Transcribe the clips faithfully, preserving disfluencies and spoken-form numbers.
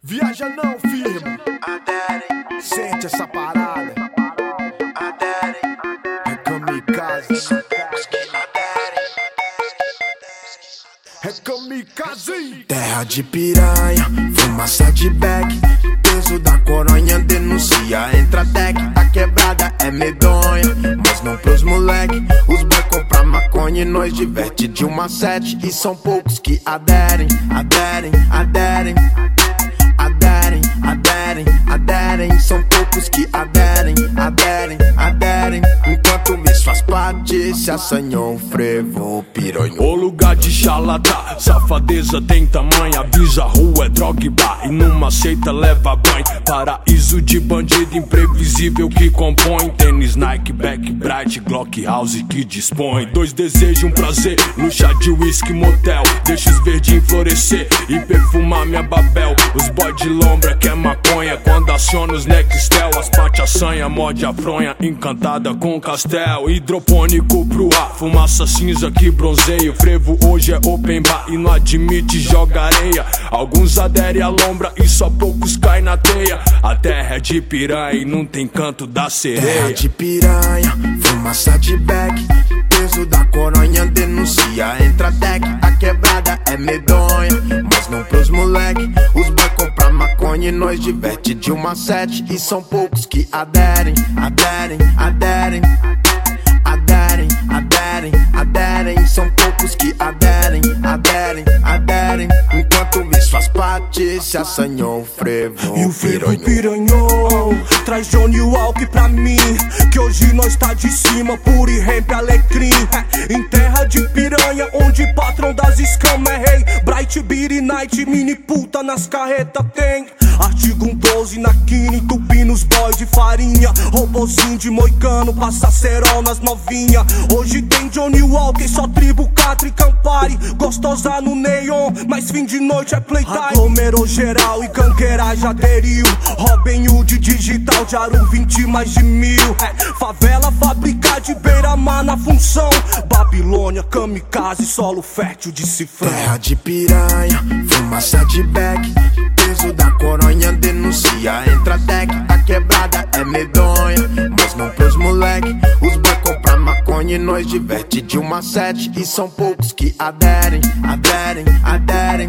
Viaja não, firma. Adere, Sente essa parada. adere, É kamikaze. são poucos que aderem. É kamikaze. Terra de piranha, fumaça de beck. Peso da coronha denuncia, entra tech. A quebrada é medonha, mas não pros moleque. Os boy compram maconha e nós diverte de uma sete. E são poucos que aderem, aderem, aderem. Aderem, aderem, aderem. São poucos que aderem, aderem, aderem. Enquanto o mês faz parte, se assanhou, frevo, piranhou. O lugar de xalata, safadeza tem tamanho. Avisa, rua é droga e bar, e numa seita leva banho. Paraíso de bandido imprevisível que compõe. Tênis Nike, Back Bright, Glock House que dispõe. Dois desejos, um prazer, luxar de whisky motel. Deixa os verdinhos florescer e perfumar minha babel. Os boy de lombra que é maconha, quando aciona os Nextel. As parte assanha, morde a fronha, encantada com castel. Hidropônico pro ar, fumaça cinza que bronzeia. O frevo hoje é open bar e não admite joga areia. Alguns aderem à lombra e só poucos caem na teia. A terra é de piranha e não tem canto da sereia. Terra de piranha, fumaça de beck. Peso da coronha denuncia, entra tech. A quebrada é medonha, mas não pros moleque. Os boy compram maconha e nós diverte de uma sete. E são poucos que aderem, aderem, aderem. Aderem, aderem, aderem. São poucos que aderem, aderem, aderem. Enquanto o mês faz parte, se assanhou, frevo, E o frevo piranhou. piranhou. Traz Johnny Walker pra mim, que hoje nós tá de cima, puro e ramp alecrim. É, em terra de piranha, onde patrão das escamas é rei. Bright Beat Night, mini puta nas carretas tem. Artigo um doze na quina, entupindo os boys de farinha. Robozinho de moicano, passa cerol nas novinha. Hoje tem Johnny Walker, só tribo, catra e campari. Gostosa no neon, mas fim de noite é playtime. Aglomerou geral e canqueira já aderiu. Robin Hood digital, de Aru vinte mais de mil. É, favela fábrica de beira-mar na função. Babilônia, kamikaze, solo fértil de cifrão. Terra de piranha, fumaça de beck. Peso da coronha denuncia, entra tech. A quebrada é medonha, mas não pros moleque. Os boy compram maconha e nós diverte de uma sete. E são poucos que aderem, aderem, aderem.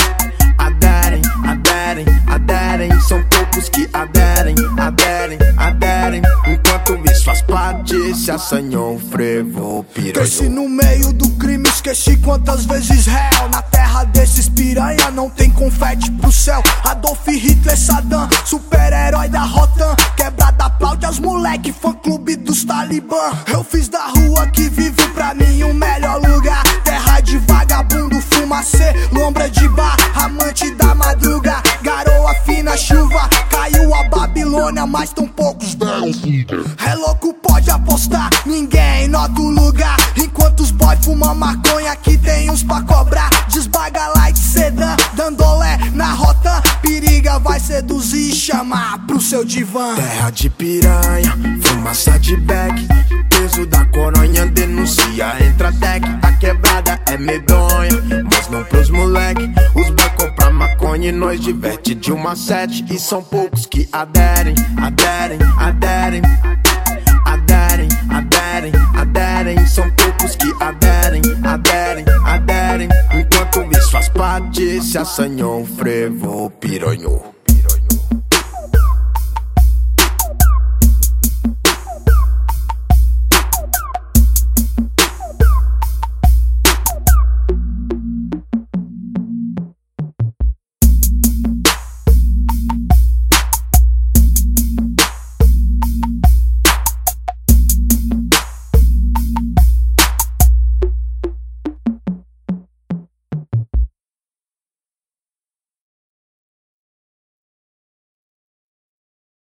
Aderem, aderem, aderem. São poucos que aderem, aderem, aderem. Enquanto o mês faz parte, se assanhou, frevo, Cresci piranhou. no meio do crime, esqueci quantas vezes réu. Na terra desses piranha não tem confete pro céu. Adolf Hitler, Saddam, super-herói da Rotan. Quebrada aplaude aos moleque, fã-clube dos talibã. Eu fiz da rua que vivo pra mim o melhor lugar. Terra de vagabundo, fumacê, lombra de bar. Amante da madruga, garoa fina, chuva. Caiu a Babilônia, mas tão poucos deram. É louco, pode apostar, ninguém nota o lugar. Enquanto os boy fumam maconha, aqui tem uns pra cobrar. Desbaga light sedã, dandolé na rota. Periga vai seduzir e chamar pro seu divã. Terra de piranha, fumaça de beck. Peso da coronha denuncia, entra tech. A quebrada é medonha, mas não pros moleque. Os boy compram maconha e nós diverte de uma sete. E são poucos que aderem, aderem, aderem. Aderem, aderem, aderem. São poucos que aderem, aderem, aderem. Enquanto o mês faz parte, se assanhou, frevo, piranhou.